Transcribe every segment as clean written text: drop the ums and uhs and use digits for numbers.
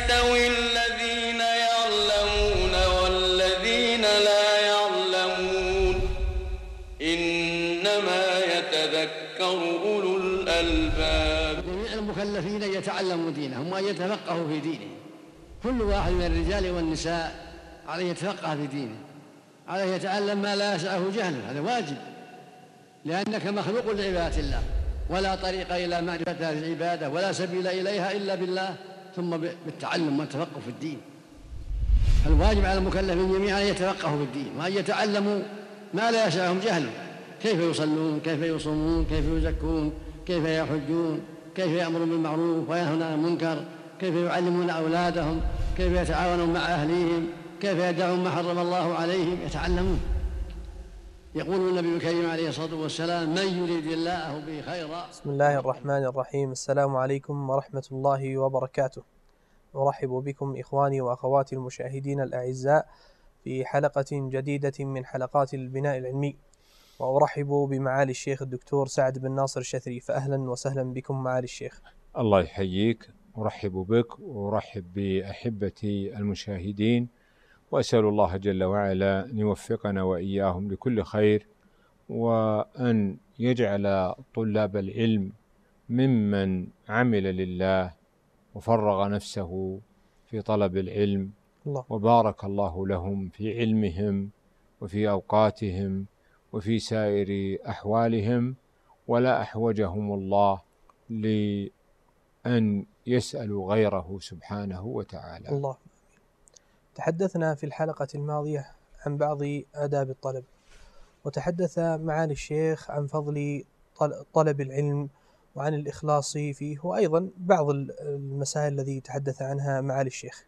يستوي الذين يعلمون والذين لا يعلمون إنما يتذكر أولو الألباب. جميع المكلفين يتعلموا دينهم وأن يتفقهوا في دينهم. كل واحد من الرجال والنساء عليه يتفقه في دينه، عليه يتعلم ما لا يسعه جهله، هذا واجب، لأنك مخلوق لعبادة الله، ولا طريق إلى معرفة هذه العبادة ولا سبيل إليها إلا بالله، ثم بالتعلم والتفقه في الدين. الواجب على المكلفين جميعا أن يتفقهوا في الدين وأن يتعلموا ما لا يسعهم جهله، كيف يصلون، كيف يصومون، كيف يزكون، كيف يحجون، كيف يأمرون بالمعروف وينهون عن المنكر، كيف يعلمون أولادهم، كيف يتعاونون مع أهليهم، كيف يدعون ما حرم الله عليهم، يتعلمون. يقول النبي الكريم عليه الصلاة والسلام: من يريد الله به خيرا. بسم الله الرحمن الرحيم. السلام عليكم ورحمة الله وبركاته. أرحب بكم إخواني وأخواتي المشاهدين الأعزاء في حلقة جديدة من حلقات البناء العلمي، وأرحب بمعالي الشيخ الدكتور سعد بن ناصر الشثري، فأهلا وسهلا بكم معالي الشيخ. الله يحييك، أرحب بك وأرحب بأحبتي المشاهدين، وأسأل الله جل وعلا أن يوفقنا وإياهم لكل خير، وأن يجعل طلاب العلم ممن عمل لله وفرغ نفسه في طلب العلم وبارك الله لهم في علمهم وفي أوقاتهم وفي سائر أحوالهم، ولا أحوجهم الله لأن يسألوا غيره سبحانه وتعالى. الله. تحدثنا في الحلقة الماضية عن بعض آداب الطلب، وتحدث معالي الشيخ عن فضل طلب العلم وعن الإخلاص فيه، وأيضا بعض المسائل التي تحدث عنها معالي الشيخ.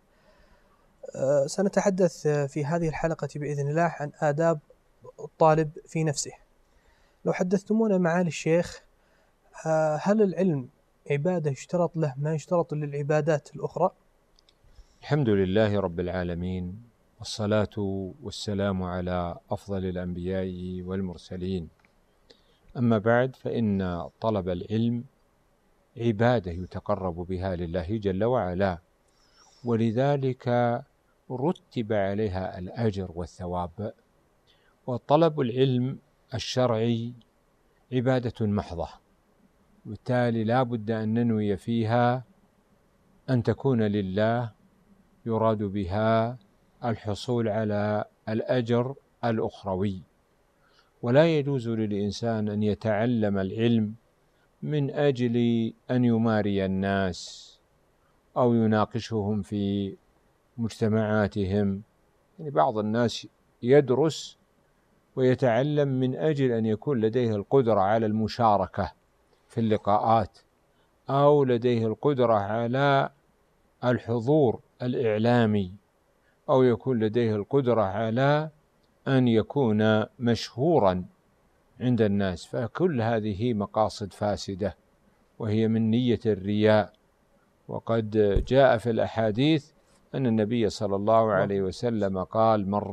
سنتحدث في هذه الحلقة بإذن الله عن آداب الطالب في نفسه. لو حدثتمونا معالي الشيخ، هل العلم عبادة يشترط له ما يشترط للعبادات الأخرى؟ الحمد لله رب العالمين، والصلاة والسلام على أفضل الأنبياء والمرسلين. أما بعد، فإن طلب العلم عبادة يتقرب بها لله جل وعلا، ولذلك رتب عليها الأجر والثواب. وطلب العلم الشرعي عبادة محضة، وبالتالي لا بد أن ننوي فيها أن تكون لله، يراد بها الحصول على الأجر الأخروي. ولا يجوز للإنسان أن يتعلم العلم من أجل أن يماري الناس أو يناقشهم في مجتمعاتهم. يعني بعض الناس يدرس ويتعلم من أجل أن يكون لديه القدرة على المشاركة في اللقاءات، أو لديه القدرة على الحضور الإعلامي، أو يكون لديه القدرة على أن يكون مشهورا عند الناس. فكل هذه مقاصد فاسدة، وهي من نية الرياء. وقد جاء في الأحاديث أن النبي صلى الله عليه وسلم قال: من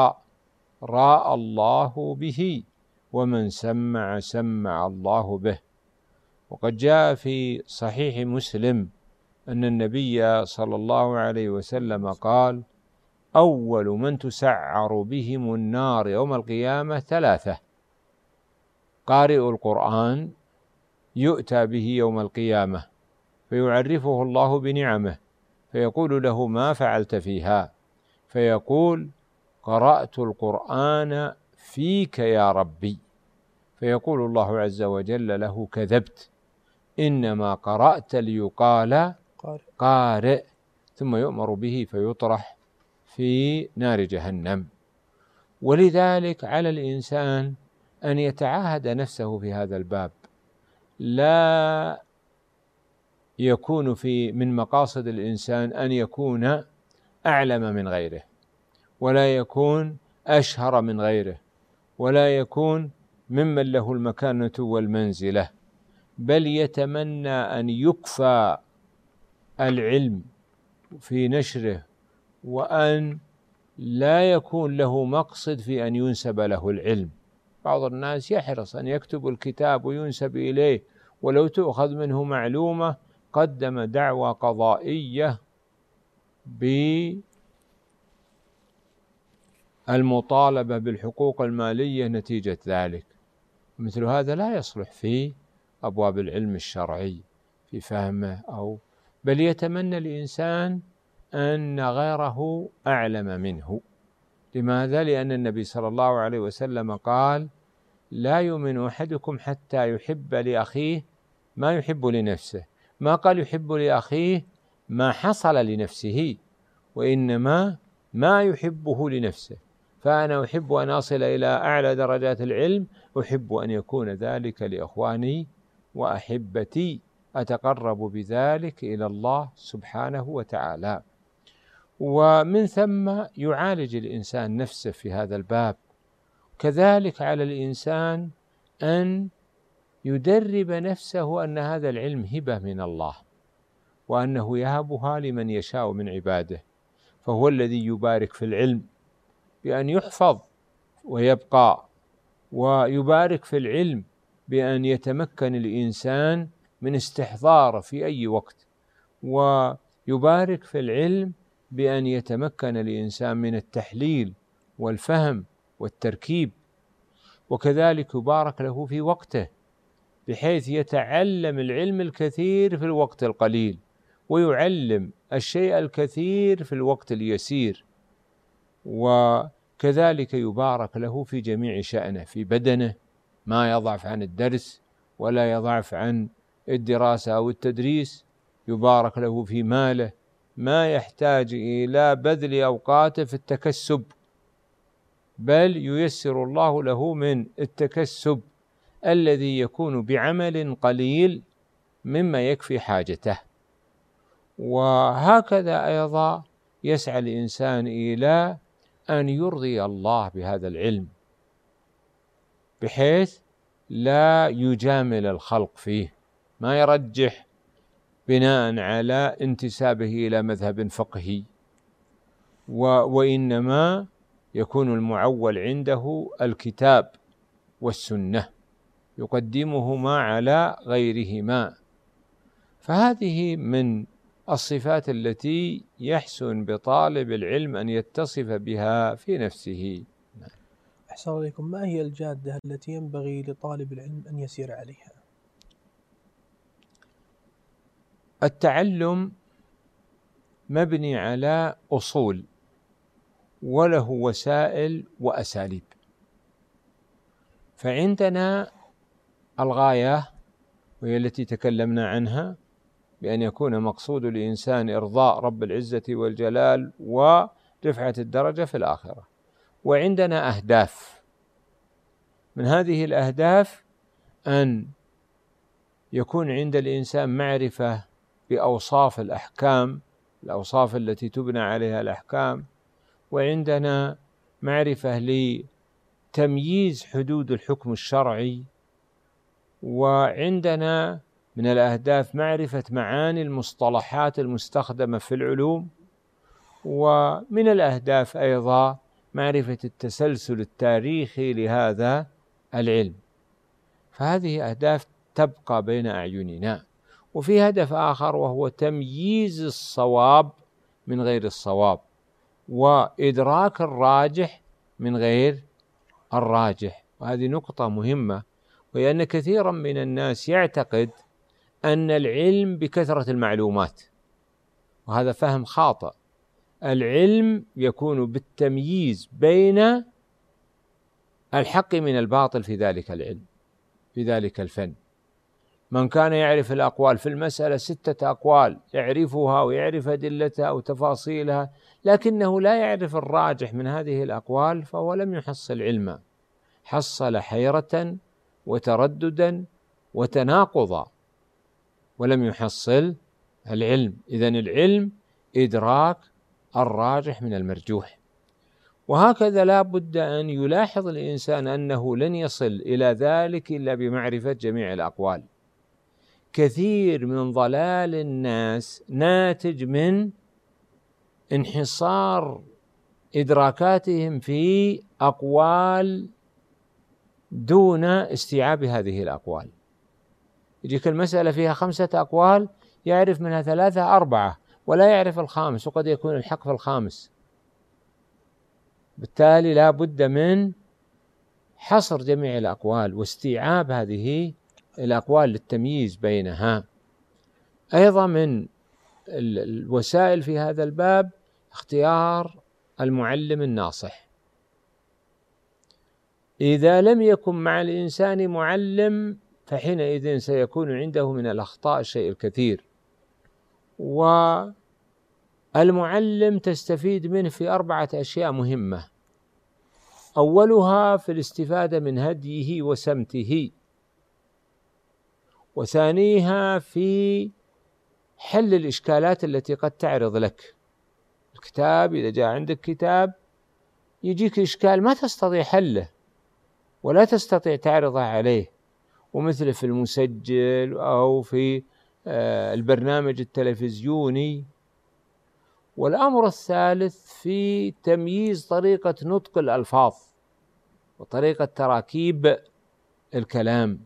راى الله به، ومن سمع سمع الله به. وقد جاء في صحيح مسلم أن النبي صلى الله عليه وسلم قال: أول من تسعر بهم النار يوم القيامة ثلاثة: قارئ القرآن يؤتى به يوم القيامة فيعرفه الله بنعمه، فيقول له: ما فعلت فيها؟ فيقول: قرأت القرآن فيك يا ربي. فيقول الله عز وجل له: كذبت، إنما قرأت ليقال قارئ. ثم يؤمر به فيطرح في نار جهنم. ولذلك على الإنسان أن يتعاهد نفسه في هذا الباب. لا يكون من مقاصد الإنسان أن يكون أعلم من غيره، ولا يكون أشهر من غيره، ولا يكون ممن له المكانة والمنزلة، بل يتمنى أن يكفى العلم في نشره، وأن لا يكون له مقصد في أن ينسب له العلم. بعض الناس يحرص أن يكتب الكتاب وينسب إليه، ولو تؤخذ منه معلومة قدم دعوى قضائية بالمطالبة بالحقوق المالية نتيجة ذلك. مثل هذا لا يصلح في أبواب العلم الشرعي في فهمه، بل يتمنى الإنسان أن غيره أعلم منه. لماذا؟ لأن النبي صلى الله عليه وسلم قال: لا يؤمن أحدكم حتى يحب لأخيه ما يحب لنفسه. ما قال يحب لأخيه ما حصل لنفسه، وإنما ما يحبه لنفسه. فأنا أحب أن أصل إلى أعلى درجات العلم، أحب أن يكون ذلك لإخواني وأحبتي، أتقرب بذلك إلى الله سبحانه وتعالى. ومن ثم يعالج الإنسان نفسه في هذا الباب. كذلك على الإنسان أن يدرب نفسه أن هذا العلم هبة من الله، وأنه يهبها لمن يشاء من عباده، فهو الذي يبارك في العلم بأن يحفظ ويبقى، ويبارك في العلم بأن يتمكن الإنسان من استحضاره في أي وقت، ويبارك في العلم بأن يتمكن الإنسان من التحليل والفهم والتركيب. وكذلك يبارك له في وقته، بحيث يتعلم العلم الكثير في الوقت القليل، ويعلم الشيء الكثير في الوقت اليسير. وكذلك يبارك له في جميع شأنه، في بدنه، ما يضعف عن الدرس ولا يضعف عن الدراسة أو التدريس. يبارك له في ماله، ما يحتاج إلى بذل أوقاته في التكسب، بل ييسر الله له من التكسب الذي يكون بعمل قليل مما يكفي حاجته. وهكذا أيضا يسعى الإنسان إلى أن يرضي الله بهذا العلم، بحيث لا يجامل الخلق فيه، ما يرجح بناء على انتسابه إلى مذهب فقهي، وإنما يكون المعول عنده الكتاب والسنة، يقدمهما على غيرهما. فهذه من الصفات التي يحسن بطالب العلم أن يتصف بها في نفسه. أحسن عليكم. ما هي الجادة التي ينبغي لطالب العلم أن يسير عليها؟ التعلم مبني على أصول، وله وسائل وأساليب. فعندنا الغاية، وهي التي تكلمنا عنها، بأن يكون مقصود الإنسان إرضاء رب العزة والجلال ورفعة الدرجة في الآخرة. وعندنا أهداف، من هذه الأهداف أن يكون عند الإنسان معرفة بأوصاف الأحكام، الأوصاف التي تبنى عليها الأحكام، وعندنا معرفة لتمييز حدود الحكم الشرعي، وعندنا من الأهداف معرفة معاني المصطلحات المستخدمة في العلوم، ومن الأهداف أيضا معرفة التسلسل التاريخي لهذا العلم. فهذه أهداف تبقى بين أعيننا. وفي هدف آخر، وهو تمييز الصواب من غير الصواب، وإدراك الراجح من غير الراجح. وهذه نقطة مهمة، وهي أن كثيرا من الناس يعتقد أن العلم بكثرة المعلومات، وهذا فهم خاطئ. العلم يكون بالتمييز بين الحق من الباطل في ذلك العلم، في ذلك الفن. من كان يعرف الأقوال في المسألة 6 أقوال يعرفها ويعرف أدلتها وتفاصيلها، لكنه لا يعرف الراجح من هذه الأقوال، فهو لم يحصل علما، حصل حيرة وترددا وتناقضا، ولم يحصل العلم. إذن العلم إدراك الراجح من المرجوح. وهكذا لا بد أن يلاحظ الإنسان أنه لن يصل إلى ذلك إلا بمعرفة جميع الأقوال. كثير من ضلال الناس ناتج من انحصار إدراكاتهم في أقوال دون استيعاب هذه الأقوال. يجيك المسألة فيها 5 أقوال، يعرف منها 3 4، ولا يعرف الخامس، وقد يكون الحق في الخامس. بالتالي لا بد من حصر جميع الأقوال واستيعاب هذه الأقوال للتمييز بينها. أيضا من الوسائل في هذا الباب اختيار المعلم الناصح. إذا لم يكن مع الإنسان معلم فحينئذ سيكون عنده من الأخطاء الشيء الكثير. والمعلم تستفيد منه في 4 أشياء مهمة. أولها في الاستفادة من هديه وسمته، وثانيها في حل الإشكالات التي قد تعرض لك. الكتاب إذا جاء عندك كتاب يجيك إشكال ما تستطيع حله ولا تستطيع تعرضه عليه، ومثل في المسجل أو في البرنامج التلفزيوني. والأمر الثالث في تمييز طريقة نطق الألفاظ وطريقة تراكيب الكلام،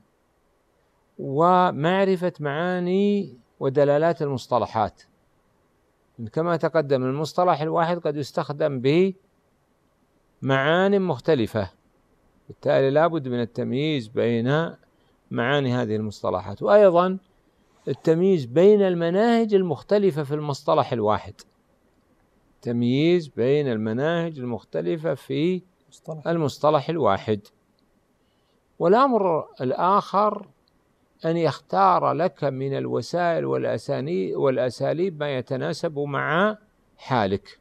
ومعرفة معاني ودلالات المصطلحات. كما تقدم، المصطلح الواحد قد يستخدم بمعاني مختلفة، بالتالي لا بد من التمييز بين معاني هذه المصطلحات. وأيضا التمييز بين المناهج المختلفة في المصطلح الواحد، تمييز بين المناهج المختلفة في المصطلح الواحد. والأمر الآخر أن يختار لك من الوسائل والأساليب ما يتناسب مع حالك.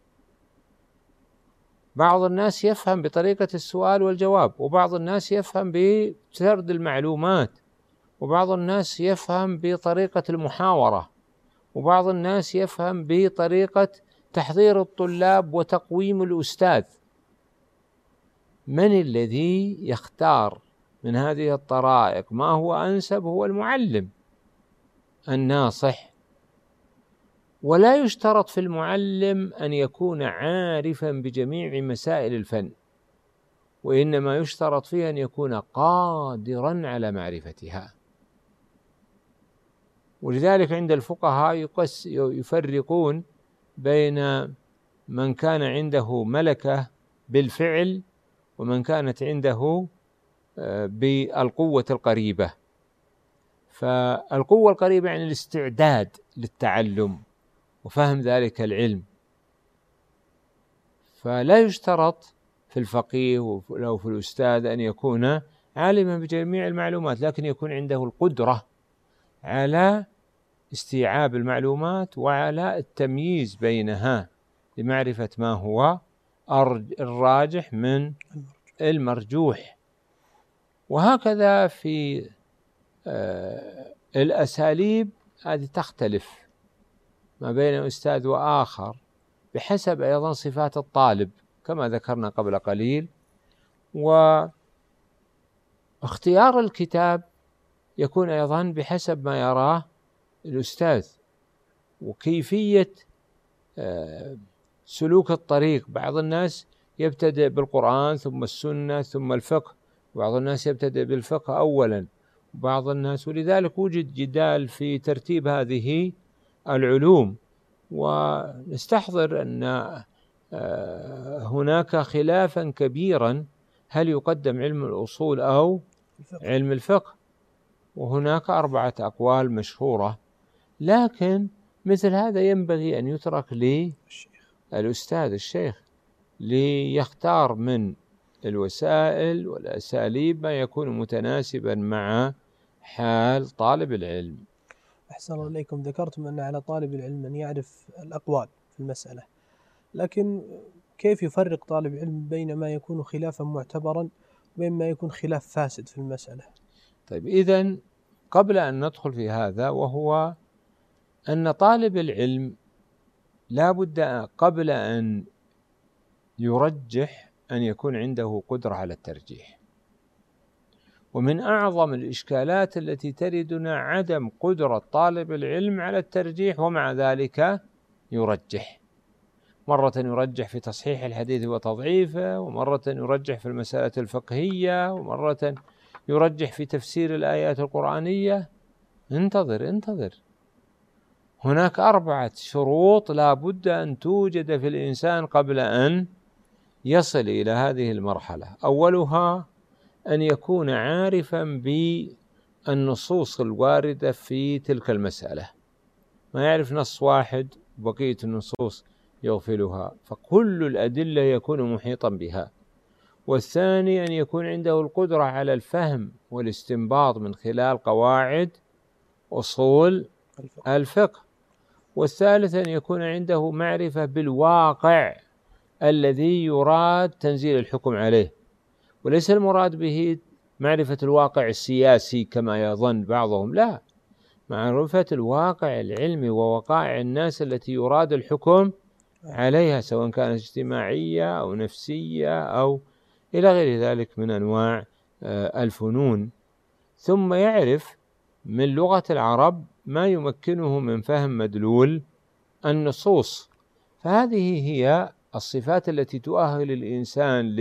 بعض الناس يفهم بطريقة السؤال والجواب، وبعض الناس يفهم بسرد المعلومات، وبعض الناس يفهم بطريقة المحاورة، وبعض الناس يفهم بطريقة تحضير الطلاب وتقويم الأستاذ. من الذي يختار من هذه الطرائق ما هو أنسب؟ هو المعلم الناصح. ولا يشترط في المعلم أن يكون عارفا بجميع مسائل الفن، وإنما يشترط فيه أن يكون قادرا على معرفتها. ولذلك عند الفقهاء يفرقون بين من كان عنده ملكة بالفعل ومن كانت عنده بالقوة القريبة. فالقوة القريبة يعني الاستعداد للتعلم وفهم ذلك العلم. فلا يشترط في الفقيه أو في الأستاذ أن يكون عالما بجميع المعلومات، لكن يكون عنده القدرة على استيعاب المعلومات وعلى التمييز بينها لمعرفة ما هو الراجح من المرجوح. وهكذا في الأساليب هذه تختلف ما بين أستاذ وآخر بحسب أيضا صفات الطالب كما ذكرنا قبل قليل. واختيار الكتاب يكون أيضا بحسب ما يراه الأستاذ وكيفية سلوك الطريق. بعض الناس يبتدئ بالقرآن ثم السنة ثم الفقه، بعض الناس يبتدئ بالفقه أولا، بعض الناس، ولذلك وجد جدال في ترتيب هذه العلوم. ونستحضر أن هناك خلافا كبيرا هل يقدم علم الأصول أو علم الفقه، وهناك 4 أقوال مشهورة. لكن مثل هذا ينبغي أن يترك للأستاذ الشيخ ليختار من الوسائل والأساليب ما يكون متناسبا مع حال طالب العلم. أحسن الله إليكم. ذكرتم أن على طالب العلم أن يعرف الأقوال في المسألة، لكن كيف يفرق طالب العلم بين ما يكون خلافا معتبرا وبين ما يكون خلاف فاسد في المسألة؟ طيب، إذن قبل أن ندخل في هذا، وهو أن طالب العلم لا بد قبل أن يرجح أن يكون عنده قدرة على الترجيح. ومن أعظم الإشكالات التي تردنا عدم قدرة طالب العلم على الترجيح، ومع ذلك يرجح. مرة يرجح في تصحيح الحديث وتضعيفه، ومرة يرجح في المسألة الفقهية، ومرة يرجح في تفسير الآيات القرآنية. انتظر. هناك 4 شروط لا بد أن توجد في الإنسان قبل أن يصل إلى هذه المرحلة. أولها أن يكون عارفا بالنصوص الواردة في تلك المسألة، ما يعرف نص واحد بقية النصوص يغفلها، فكل الأدلة يكون محيطا بها. والثاني أن يكون عنده القدرة على الفهم والاستنباط من خلال قواعد أصول الفقه. والثالث أن يكون عنده معرفة بالواقع الذي يراد تنزيل الحكم عليه، وليس المراد به معرفة الواقع السياسي كما يظن بعضهم، لا، معرفة الواقع العلمي ووقائع الناس التي يراد الحكم عليها، سواء كانت اجتماعية أو نفسية أو إلى غير ذلك من أنواع الفنون. ثم يعرف من لغة العرب ما يمكنه من فهم مدلول النصوص. فهذه هي الصفات التي تؤهل الإنسان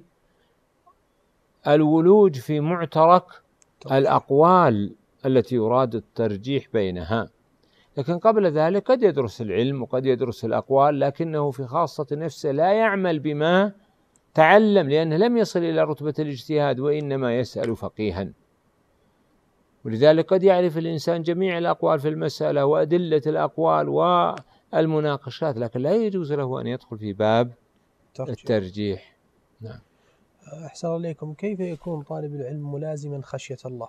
للولوج في معترك الأقوال التي يراد الترجيح بينها. لكن قبل ذلك قد يدرس العلم وقد يدرس الأقوال، لكنه في خاصة نفسه لا يعمل بما تعلم، لأنه لم يصل إلى رتبة الاجتهاد، وإنما يسأل فقيها. ولذلك قد يعرف الإنسان جميع الأقوال في المسألة وأدلة الأقوال والمناقشات، لكن لا يجوز له أن يدخل في باب الترجيح. نعم. أحسن عليكم، كيف يكون طالب العلم ملازما خشية الله؟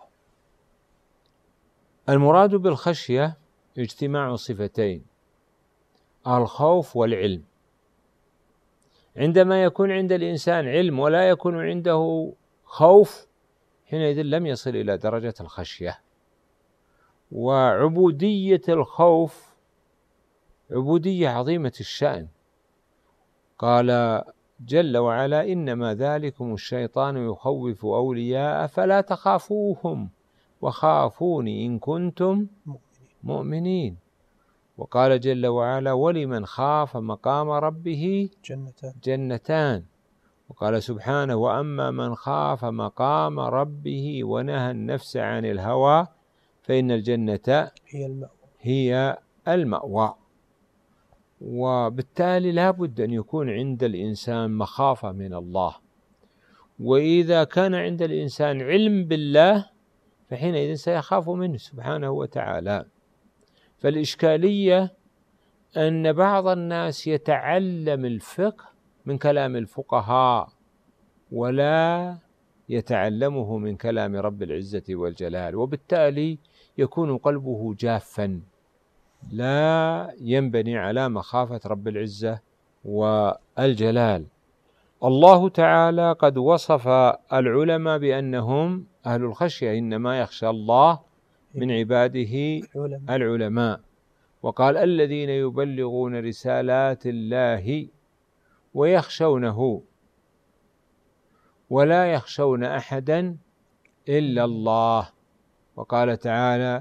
المراد بالخشية اجتماع صفتين، الخوف والعلم. عندما يكون عند الإنسان علم ولا يكون عنده خوف، حينئذ لم يصل إلى درجة الخشية. وعبودية الخوف عبودية عظيمة الشأن. قال جل وعلا: إنما ذلكم الشيطان يخوف أولياء فلا تخافوهم وخافوني إن كنتم مؤمنين. وقال جل وعلا: ولمن خاف مقام ربه جنتان. وقال سبحانه: وأما من خاف مقام ربه ونهى النفس عن الهوى فإن الجنة هي المأوى. وبالتالي لا بد أن يكون عند الإنسان مخافة من الله. وإذا كان عند الإنسان علم بالله فحينئذ سيخاف منه سبحانه وتعالى. فالإشكالية أن بعض الناس يتعلم الفقه من كلام الفقهاء ولا يتعلمه من كلام رب العزة والجلال، وبالتالي يكون قلبه جافا لا ينبني على مخافة رب العزة والجلال. الله تعالى قد وصف العلماء بأنهم أهل الخشية، إنما يخشى الله من عباده العلماء. وقال: الذين يبلغون رسالات الله ويخشونه ولا يخشون أحدا إلا الله. وقال تعالى: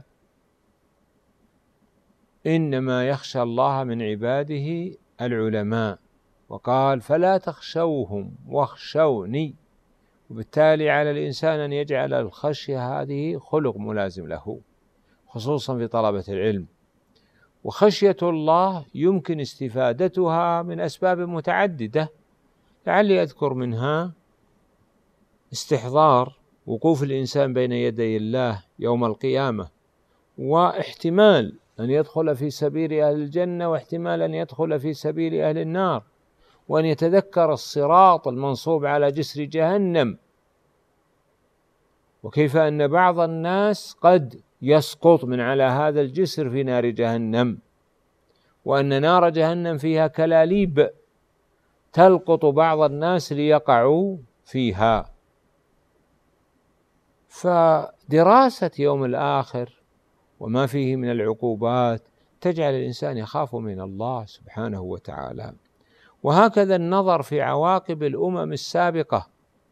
إنما يخشى الله من عباده العلماء. وقال: فلا تخشوهم واخشوني. وبالتالي على الإنسان أن يجعل الخشية هذه خلق ملازم له، خصوصا في طلبة العلم. وخشية الله يمكن استفادتها من أسباب متعددة، لعلي أذكر منها استحضار وقوف الإنسان بين يدي الله يوم القيامة، واحتمال أن يدخل في سبيل أهل الجنة واحتمال أن يدخل في سبيل أهل النار، وأن يتذكر الصراط المنصوب على جسر جهنم، وكيف أن بعض الناس قد يسقط من على هذا الجسر في نار جهنم، وأن نار جهنم فيها كلاليب تلقط بعض الناس ليقعوا فيها. فدراسة يوم الآخر وما فيه من العقوبات تجعل الإنسان يخاف من الله سبحانه وتعالى. وهكذا النظر في عواقب الأمم السابقة،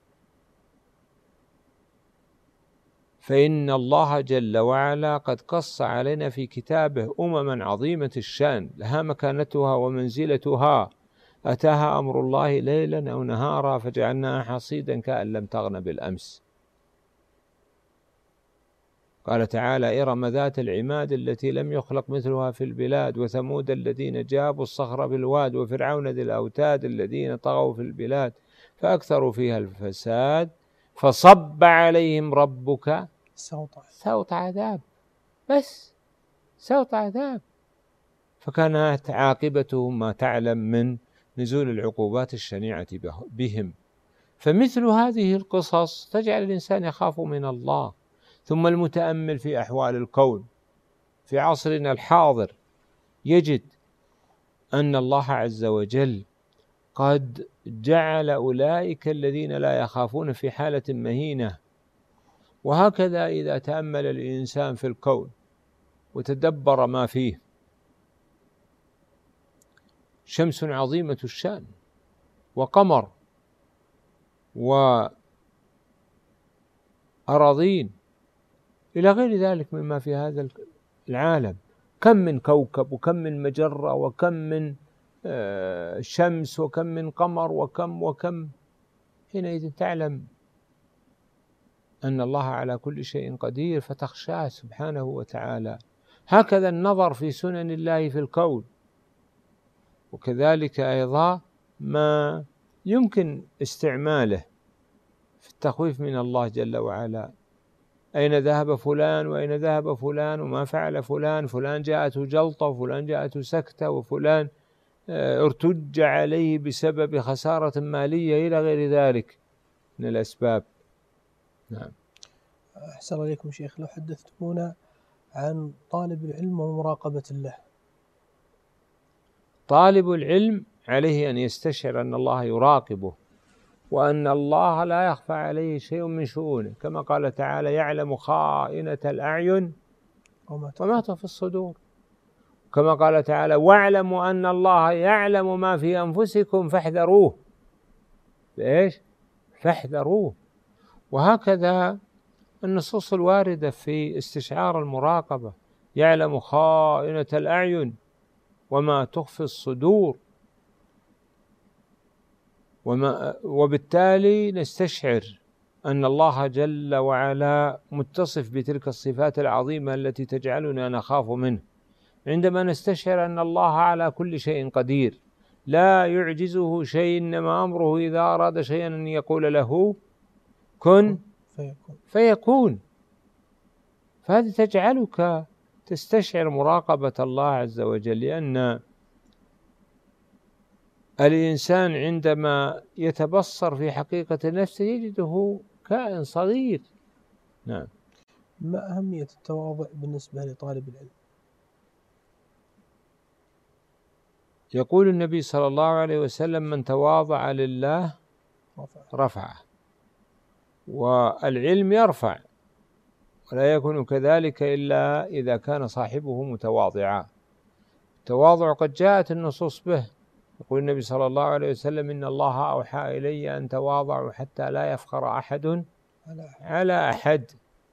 فإن الله جل وعلا قد قص علينا في كتابه أمما عظيمة الشأن لها مكانتها ومنزلتها، أتاها أمر الله ليلا أو نهارا فجعلناها حصيدا كأن لم تغن بالأمس. قال تعالى: إرم ذات العماد التي لم يخلق مثلها في البلاد، وثمود الذين جابوا الصخر بالواد، وفرعون ذي الأوتاد الذين طغوا في البلاد فأكثروا فيها الفساد فصب عليهم ربك سوط عذاب. بس سوط عذاب. فكانت عاقبتهم ما تعلم من نزول العقوبات الشنيعة بهم. فمثل هذه القصص تجعل الإنسان يخاف من الله. ثم المتأمل في أحوال الكون في عصرنا الحاضر يجد أن الله عز وجل قد جعل أولئك الذين لا يخافون في حالة مهينة. وهكذا إذا تأمل الإنسان في الكون وتدبر ما فيه، شمس عظيمة الشأن، وقمر، وأراضين، إلى غير ذلك مما في هذا العالم. كم من كوكب، وكم من مجرة، وكم من شمس، وكم من قمر، وكم. حينئذ تعلم أن الله على كل شيء قدير، فتخشاه سبحانه وتعالى. هكذا النظر في سنن الله في الكون، وكذلك أيضا ما يمكن استعماله في التخويف من الله جل وعلا. أين ذهب فلان، وأين ذهب فلان، وما فعل فلان، فلان جاءته جلطة، وفلان جاءته سكتة، وفلان ارتج عليه بسبب خسارة مالية، إلى غير ذلك من الأسباب. نعم. أحسن عليكم شيخ، لو حدثتمونا عن طالب العلم ومراقبة الله. طالب العلم عليه أن يستشعر أن الله يراقبه، وأن الله لا يخفى عليه شيء من شؤونه، كما قال تعالى: يعلم خائنة الأعين وما تخفي الصدور. كما قال تعالى: واعلموا أن الله يعلم ما في أنفسكم فاحذروه. ليش؟ فاحذروه. وهكذا النصوص الواردة في استشعار المراقبة: يعلم خائنة الأعين وما تخفي الصدور. وبالتالي نستشعر أن الله جل وعلا متصف بتلك الصفات العظيمة التي تجعلنا نخاف منه، عندما نستشعر أن الله على كل شيء قدير، لا يعجزه شيء، إنما أمره إذا أراد شيئا أن يقول له كن فيكون. فهذه تجعلك تستشعر مراقبة الله عز وجل، لأن الإنسان عندما يتبصر في حقيقة نفسه يجده كائن صغير. نعم. ما أهمية التواضع بالنسبة لطالب العلم؟ يقول النبي صلى الله عليه وسلم: من تواضع لله رفعه. والعلم يرفع، ولا يكون كذلك إلا إذا كان صاحبه متواضعا. التواضع قد جاءت النصوص به. يقول النبي صلى الله عليه وسلم: إن الله أوحى إلي أن تواضعوا حتى لا يفخر أحد على أحد.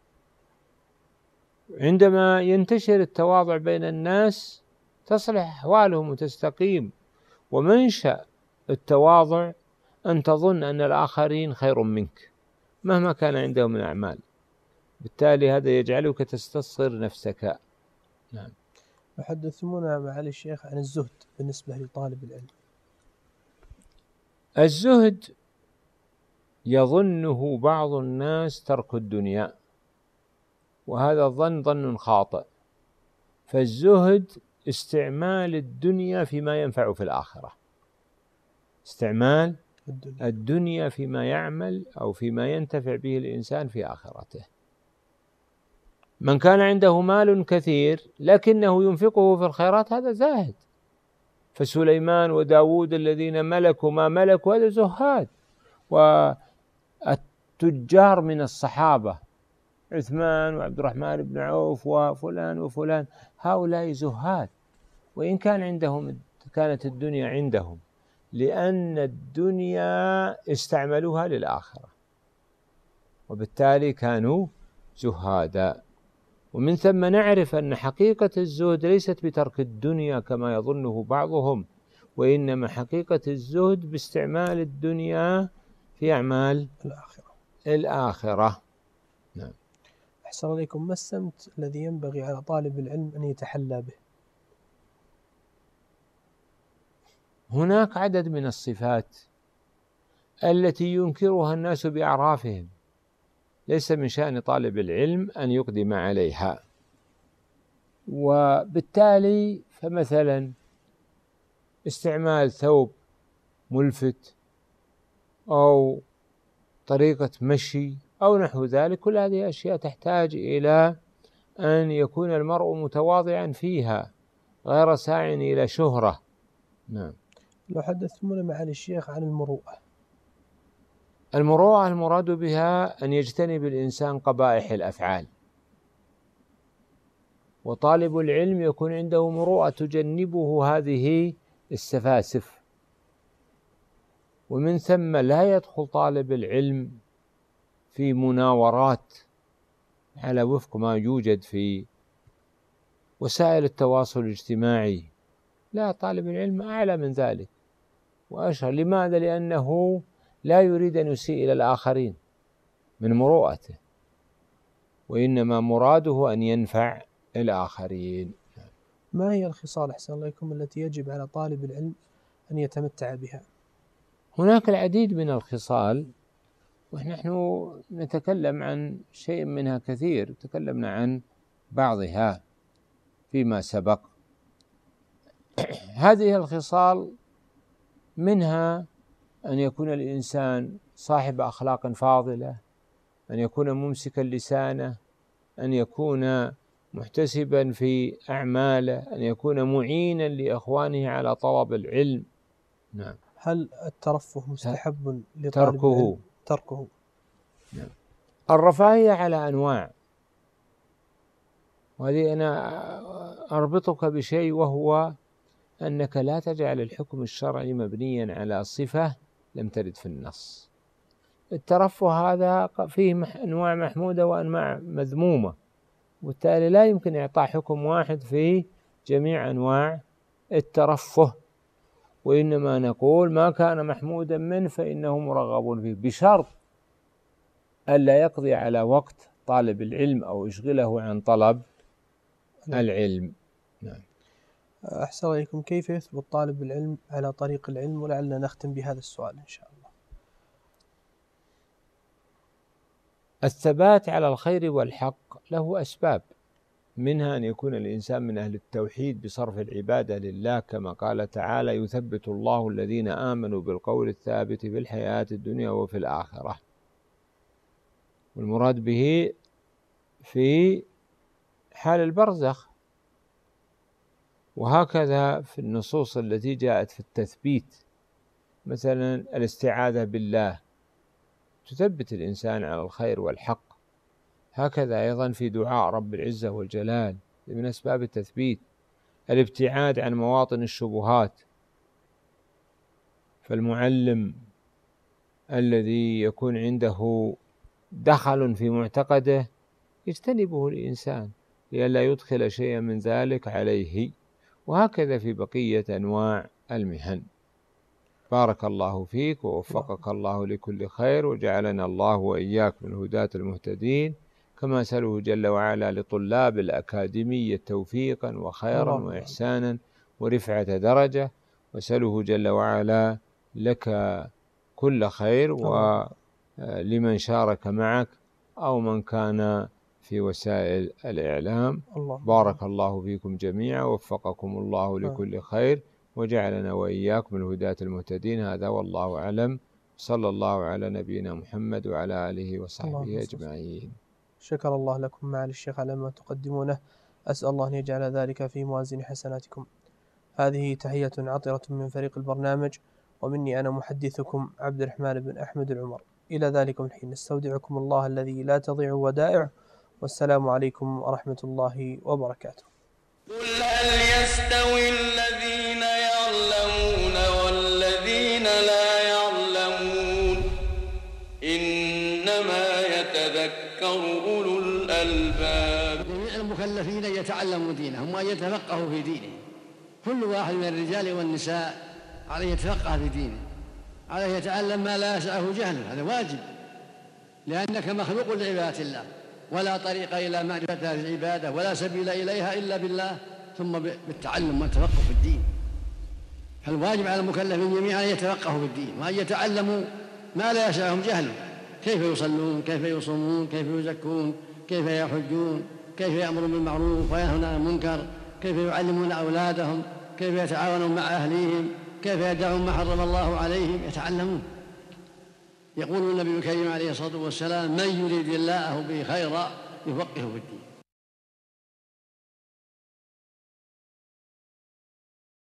عندما ينتشر التواضع بين الناس تصلح أحوالهم وتستقيم. ومنشأ التواضع أن تظن أن الآخرين خير منك مهما كان عندهم من أعمال، بالتالي هذا يجعلك تستصغر نفسك. نعم. حدثونا معالي الشيخ عن الزهد بالنسبة لطالب العلم. الزهد يظنه بعض الناس ترك الدنيا، وهذا الظن ظن خاطئ. فالزهد استعمال الدنيا فيما ينفع في الآخرة، استعمال الدنيا فيما يعمل أو فيما ينتفع به الإنسان في آخرته. من كان عنده مال كثير لكنه ينفقه في الخيرات هذا زاهد. فسليمان وداود الذين ملكوا ما ملكوا هذا زهاد. والتجار من الصحابة عثمان وعبد الرحمن بن عوف وفلان وفلان هؤلاء زهاد، وإن كان عندهم كانت الدنيا عندهم، لأن الدنيا استعملوها للآخرة، وبالتالي كانوا زهادا. ومن ثم نعرف أن حقيقة الزهد ليست بترك الدنيا كما يظنه بعضهم، وإنما حقيقة الزهد باستعمال الدنيا في أعمال الآخرة. نعم. أحسن عليكم، ما السمت الذي ينبغي على طالب العلم أن يتحلى به؟ هناك عدد من الصفات التي ينكرها الناس بأعرافهم، ليس من شأن طالب العلم أن يقدم عليها، وبالتالي فمثلا استعمال ثوب ملفت أو طريقة مشي أو نحو ذلك، كل هذه أشياء تحتاج إلى أن يكون المرء متواضعا فيها غير ساع إلى شهرة. نعم. لو حدثتمونا معالي الشيخ عن المروءة. المروءة المراد بها أن يجتنب الإنسان قبائح الأفعال، وطالب العلم يكون عنده مروءة تجنبه هذه السفاسف، ومن ثم لا يدخل طالب العلم في مناورات على وفق ما يوجد في وسائل التواصل الاجتماعي. لا، طالب العلم أعلى من ذلك وأشهر. لماذا؟ لأنه لا يريد أن يسيء إلى الآخرين من مروءته، وإنما مراده أن ينفع الآخرين. ما هي الخصال أحسن الله إليكم التي يجب على طالب العلم أن يتمتع بها؟ هناك العديد من الخصال، ونحن نتكلم عن شيء منها كثير، تكلمنا عن بعضها فيما سبق. هذه الخصال منها أن يكون الإنسان صاحب أخلاق فاضلة، أن يكون ممسكا لسانه، أن يكون محتسبا في أعماله، أن يكون معينا لإخوانه على طلب العلم. نعم. هل الترفه مستحب لطالب تركه؟ تركه. نعم. الرفاهية على أنواع، وهذه أنا أربطك بشيء، وهو أنك لا تجعل الحكم الشرعي مبنيا على صفة لم ترد في النص. الترفه هذا فيه أنواع محمودة وأنواع مذمومة، وبالتالي لا يمكن إعطاء حكم واحد في جميع أنواع الترفه، وإنما نقول ما كان محمودا منه فإنه مرغب فيه، بشرط ألا يقضي على وقت طالب العلم أو يشغله عن طلب العلم. نعم. أحسن عليكم، كيف يثبت طالب العلم على طريق العلم؟ ولعلنا نختم بهذا السؤال إن شاء الله. الثبات على الخير والحق له أسباب، منها أن يكون الإنسان من أهل التوحيد بصرف العبادة لله، كما قال تعالى: يثبت الله الذين آمنوا بالقول الثابت في الحياة الدنيا وفي الآخرة. والمراد به في حال البرزخ. وهكذا في النصوص التي جاءت في التثبيت، مثلا الاستعاذة بالله تثبت الإنسان على الخير والحق. هكذا أيضا في دعاء رب العزة والجلال من أسباب التثبيت. الابتعاد عن مواطن الشبهات، فالمعلم الذي يكون عنده دخل في معتقده يجتنبه الإنسان لئلا يدخل شيئا من ذلك عليه. وهكذا في بقية أنواع المهن. بارك الله فيك ووفقك الله لكل خير، وجعلنا الله وإياك من الهداة المهتدين، كما أسأله جل وعلا لطلاب الأكاديمية توفيقا وخيرا وإحسانا ورفعة درجة، وأسأله جل وعلا لك كل خير، ولمن شارك معك أو من كان في وسائل الإعلام. بارك الله فيكم جميعا، ووفقكم الله لكل خير، وجعلنا وإياكم من الهداة المهتدين. هذا والله أعلم. صلى الله على نبينا محمد وعلى آله وصحبه أجمعين. شكر الله لكم معالي الشيخ على ما تقدمونه، أسأل الله أن يجعل ذلك في موازين حسناتكم. هذه تحية عطرة من فريق البرنامج، ومني أنا محدثكم عبد الرحمن بن أحمد العمر. إلى ذلكم الحين نستودعكم الله الذي لا تضيع ودائعه، والسلام عليكم ورحمة الله وبركاته. قل هل يستوي الذين يعلمون والذين لا يعلمون؟ إنما يتذكر أولو الألباب. جميع المكلفين يتعلموا دينهم وأن يتفقهوا في دينه. كل واحد من الرجال والنساء عليه يتفقه في دينه، عليه يتعلم ما لا يسعه جهله، هذا واجب، لأنك مخلوق لعبادة الله. ولا طريق إلى معرفة هذه العبادة ولا سبيل إليها إلا بالله، ثم بالتعلم والتفقه في الدين. فالواجب على المكلفين جميعا أن يتفقهوا في الدين وأن يتعلموا ما لا يسعهم جهله، كيف يصلون، كيف يصومون، كيف يزكون، كيف يحجون، كيف يأمرون بالمعروف وينهون عن المنكر، كيف يعلمون أولادهم، كيف يتعاونون مع أهليهم، كيف يدعون ما حرم الله عليهم، يتعلمون. يقول النبي الكريم عليه الصلاة والسلام: من يريد الله به خيرا يفقهه في الدين.